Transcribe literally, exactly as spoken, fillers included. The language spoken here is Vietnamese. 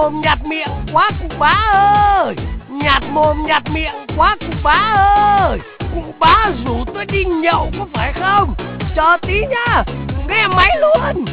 mồm nhạt miệng quá cụ bá ơi. Nhạt mồm nhạt miệng quá cụ bá ơi. Cụ bá rủ tôi đi nhậu có phải không? Chờ tí nhá, nghe máy luôn.